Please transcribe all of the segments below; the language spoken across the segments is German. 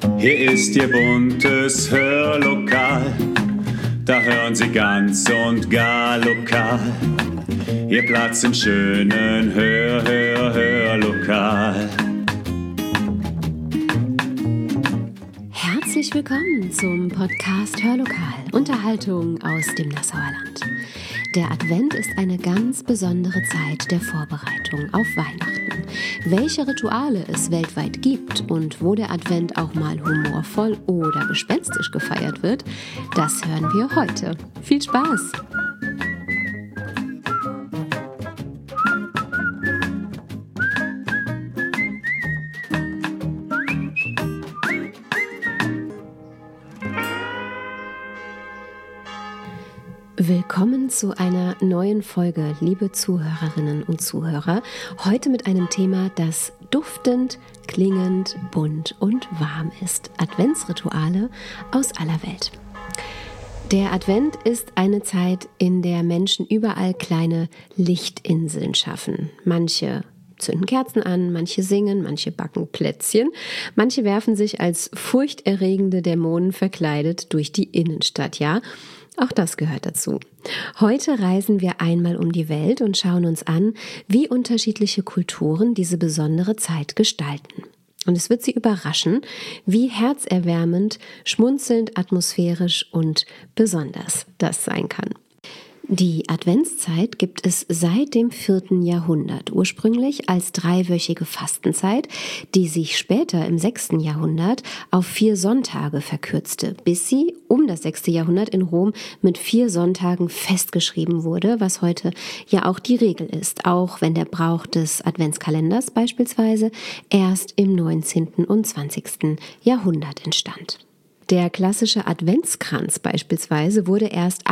Hier ist Ihr buntes Hörlokal, da hören Sie ganz und gar lokal. Ihr Platz im schönen Hörlokal. Herzlich willkommen zum Podcast Hörlokal, Unterhaltung aus dem Nassauer Land. Der Advent ist eine ganz besondere Zeit der Vorbereitung auf Weihnachten. Welche Rituale es weltweit gibt und wo der Advent auch mal humorvoll oder gespenstisch gefeiert wird, das hören wir heute. Viel Spaß! Willkommen zu einer neuen Folge, liebe Zuhörerinnen und Zuhörer. Heute mit einem Thema, das duftend, klingend, bunt und warm ist. Adventsrituale aus aller Welt. Der Advent ist eine Zeit, in der Menschen überall kleine Lichtinseln schaffen. Manche zünden Kerzen an, manche singen, manche backen Plätzchen, manche werfen sich als furchterregende Dämonen verkleidet durch die Innenstadt, ja. Auch das gehört dazu. Heute reisen wir einmal um die Welt und schauen uns an, wie unterschiedliche Kulturen diese besondere Zeit gestalten. Und es wird Sie überraschen, wie herzerwärmend, schmunzelnd, atmosphärisch und besonders das sein kann. Die Adventszeit gibt es seit dem 4. Jahrhundert, ursprünglich als 3-wöchige Fastenzeit, die sich später im 6. Jahrhundert auf 4 Sonntage verkürzte, bis sie um das 6. Jahrhundert in Rom mit 4 Sonntagen festgeschrieben wurde, was heute ja auch die Regel ist, auch wenn der Brauch des Adventskalenders beispielsweise erst im 19. und 20. Jahrhundert entstand. Der klassische Adventskranz beispielsweise wurde erst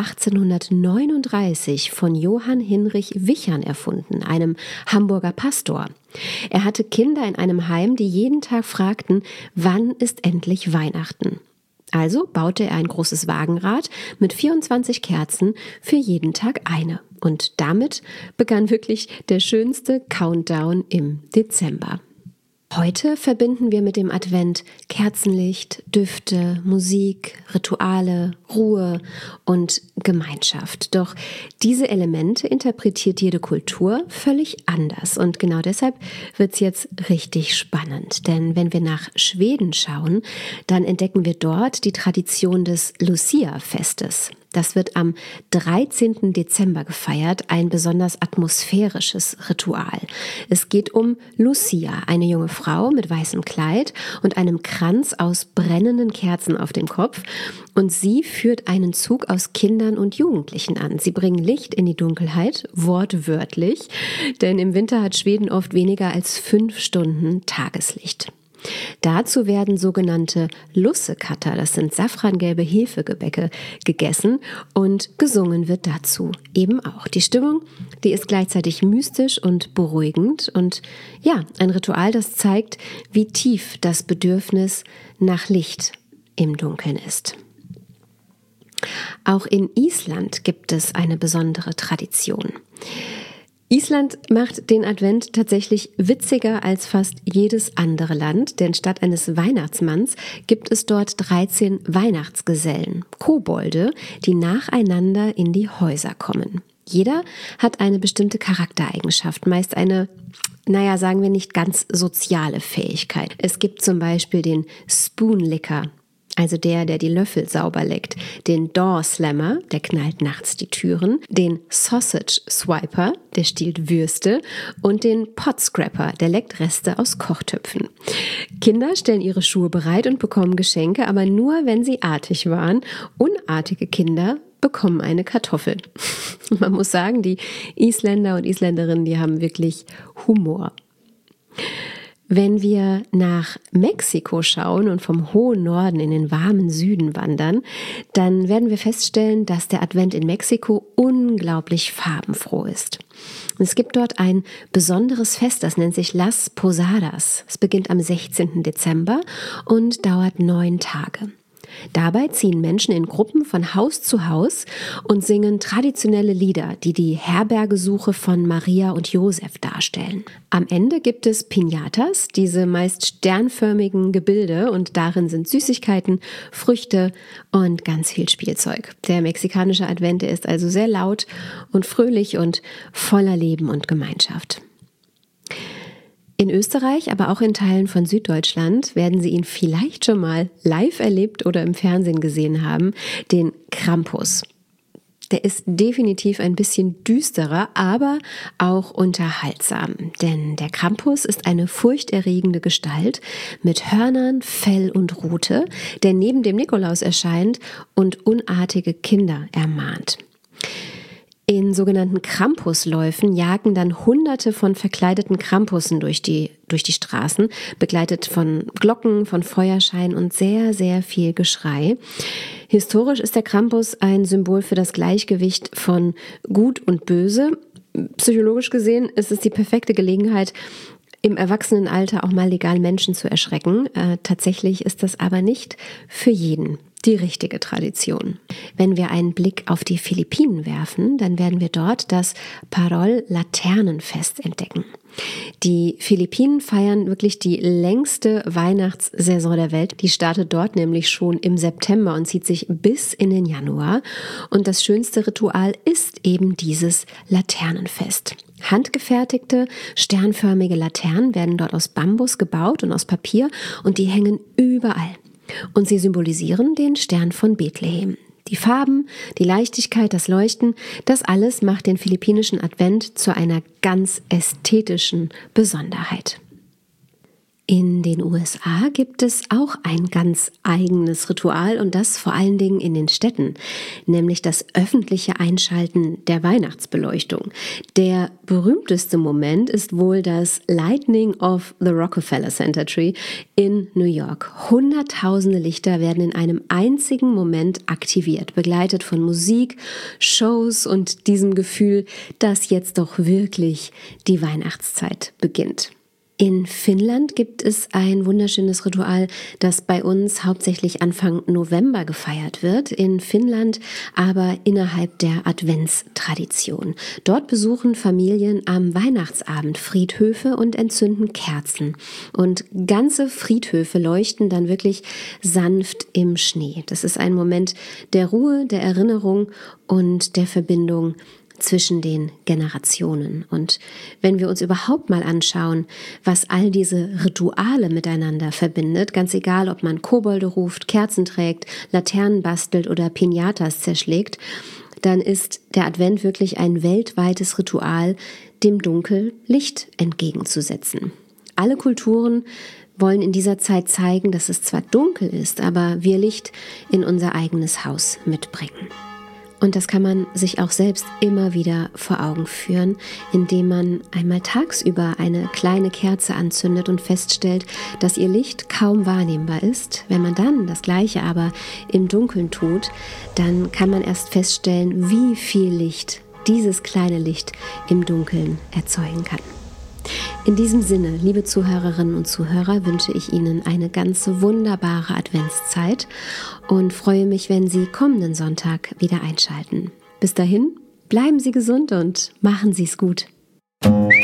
1839 von Johann Hinrich Wichern erfunden, einem Hamburger Pastor. Er hatte Kinder in einem Heim, die jeden Tag fragten, wann ist endlich Weihnachten? Also baute er ein großes Wagenrad mit 24 Kerzen, für jeden Tag eine. Und damit begann wirklich der schönste Countdown im Dezember. Heute verbinden wir mit dem Advent Kerzenlicht, Düfte, Musik, Rituale, Ruhe und Gemeinschaft. Doch diese Elemente interpretiert jede Kultur völlig anders. Und genau deshalb wird es jetzt richtig spannend. Denn wenn wir nach Schweden schauen, dann entdecken wir dort die Tradition des Lucia-Festes. Das wird am 13. Dezember gefeiert, ein besonders atmosphärisches Ritual. Es geht um Lucia, eine junge Frau mit weißem Kleid und einem Kranz aus brennenden Kerzen auf dem Kopf. Und sie führt einen Zug aus Kindern und Jugendlichen an. Sie bringen Licht in die Dunkelheit, wortwörtlich, denn im Winter hat Schweden oft weniger als 5 Stunden Tageslicht. Dazu werden sogenannte lussekatter, das sind safrangelbe Hefegebäcke, gegessen und gesungen wird dazu eben auch. Die Stimmung, die ist gleichzeitig mystisch und beruhigend und ja, ein Ritual, das zeigt, wie tief das Bedürfnis nach Licht im Dunkeln ist. Auch in Island gibt es eine besondere Tradition. Island macht den Advent tatsächlich witziger als fast jedes andere Land, denn statt eines Weihnachtsmanns gibt es dort 13 Weihnachtsgesellen, Kobolde, die nacheinander in die Häuser kommen. Jeder hat eine bestimmte Charaktereigenschaft, meist eine, sagen wir nicht ganz soziale Fähigkeit. Es gibt zum Beispiel den Spoonlicker, also der die Löffel sauber leckt, den Door Slammer, der knallt nachts die Türen, den Sausage Swiper, der stiehlt Würste und den Pot Scrapper, der leckt Reste aus Kochtöpfen. Kinder stellen ihre Schuhe bereit und bekommen Geschenke, aber nur, wenn sie artig waren. Unartige Kinder bekommen eine Kartoffel. Man muss sagen, die Isländer und Isländerinnen, die haben wirklich Humor. Wenn wir nach Mexiko schauen und vom hohen Norden in den warmen Süden wandern, dann werden wir feststellen, dass der Advent in Mexiko unglaublich farbenfroh ist. Und es gibt dort ein besonderes Fest, das nennt sich Las Posadas. Es beginnt am 16. Dezember und dauert 9 Tage. Dabei ziehen Menschen in Gruppen von Haus zu Haus und singen traditionelle Lieder, die die Herbergesuche von Maria und Josef darstellen. Am Ende gibt es Piñatas, diese meist sternförmigen Gebilde, und darin sind Süßigkeiten, Früchte und ganz viel Spielzeug. Der mexikanische Advent ist also sehr laut und fröhlich und voller Leben und Gemeinschaft. In Österreich, aber auch in Teilen von Süddeutschland werden Sie ihn vielleicht schon mal live erlebt oder im Fernsehen gesehen haben, den Krampus. Der ist definitiv ein bisschen düsterer, aber auch unterhaltsam. Denn der Krampus ist eine furchterregende Gestalt mit Hörnern, Fell und Rute, der neben dem Nikolaus erscheint und unartige Kinder ermahnt. In sogenannten Krampusläufen jagen dann Hunderte von verkleideten Krampussen durch die Straßen, begleitet von Glocken, von Feuerschein und sehr, sehr viel Geschrei. Historisch ist der Krampus ein Symbol für das Gleichgewicht von Gut und Böse. Psychologisch gesehen ist es die perfekte Gelegenheit, im Erwachsenenalter auch mal legal Menschen zu erschrecken. Tatsächlich ist das aber nicht für jeden die richtige Tradition. Wenn wir einen Blick auf die Philippinen werfen, dann werden wir dort das Parol Laternenfest entdecken. Die Philippinen feiern wirklich die längste Weihnachtssaison der Welt. Die startet dort nämlich schon im September und zieht sich bis in den Januar. Und das schönste Ritual ist eben dieses Laternenfest. Handgefertigte, sternförmige Laternen werden dort aus Bambus gebaut und aus Papier, und die hängen überall. Und sie symbolisieren den Stern von Bethlehem. Die Farben, die Leichtigkeit, das Leuchten, das alles macht den philippinischen Advent zu einer ganz ästhetischen Besonderheit. In den USA gibt es auch ein ganz eigenes Ritual, und das vor allen Dingen in den Städten, nämlich das öffentliche Einschalten der Weihnachtsbeleuchtung. Der berühmteste Moment ist wohl das Lightning of the Rockefeller Center Tree in New York. Hunderttausende Lichter werden in einem einzigen Moment aktiviert, begleitet von Musik, Shows und diesem Gefühl, dass jetzt doch wirklich die Weihnachtszeit beginnt. In Finnland gibt es ein wunderschönes Ritual, das bei uns hauptsächlich Anfang November gefeiert wird, in Finnland aber innerhalb der Adventstradition. Dort besuchen Familien am Weihnachtsabend Friedhöfe und entzünden Kerzen. Und ganze Friedhöfe leuchten dann wirklich sanft im Schnee. Das ist ein Moment der Ruhe, der Erinnerung und der Verbindung zwischen den Generationen. Und wenn wir uns überhaupt mal anschauen, was all diese Rituale miteinander verbindet, ganz egal, ob man Kobolde ruft, Kerzen trägt, Laternen bastelt oder Piñatas zerschlägt, dann ist der Advent wirklich ein weltweites Ritual, dem Dunkel Licht entgegenzusetzen. Alle Kulturen wollen in dieser Zeit zeigen, dass es zwar dunkel ist, aber wir Licht in unser eigenes Haus mitbringen. Und das kann man sich auch selbst immer wieder vor Augen führen, indem man einmal tagsüber eine kleine Kerze anzündet und feststellt, dass ihr Licht kaum wahrnehmbar ist. Wenn man dann das Gleiche aber im Dunkeln tut, dann kann man erst feststellen, wie viel Licht dieses kleine Licht im Dunkeln erzeugen kann. In diesem Sinne, liebe Zuhörerinnen und Zuhörer, wünsche ich Ihnen eine ganz wunderbare Adventszeit und freue mich, wenn Sie kommenden Sonntag wieder einschalten. Bis dahin, bleiben Sie gesund und machen Sie es gut.